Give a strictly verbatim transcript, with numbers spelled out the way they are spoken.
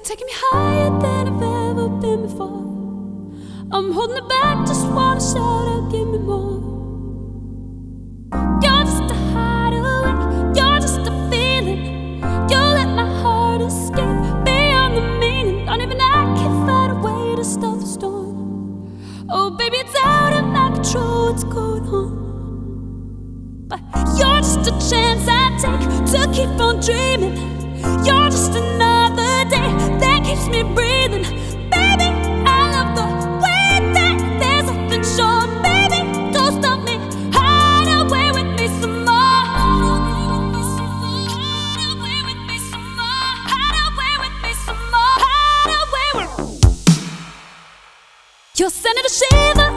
taking me higher than I've ever been before. I'm holding it back, just wanna shout out, give me more. You're just a hideaway, you're just a feeling. You let my heart escape beyond the meaning. Not even I can find a way to stop the storm. Oh baby, it's out of my control what's going on. But you're just a chance I take to keep on dreaming. You're just another day that keeps me breathing. Baby, I love the way that there's nothing short. Baby, don't stop me, hide away with me some more. Hide away with me some more. Hide away with me some more. Hide away with me. You're sending a shiver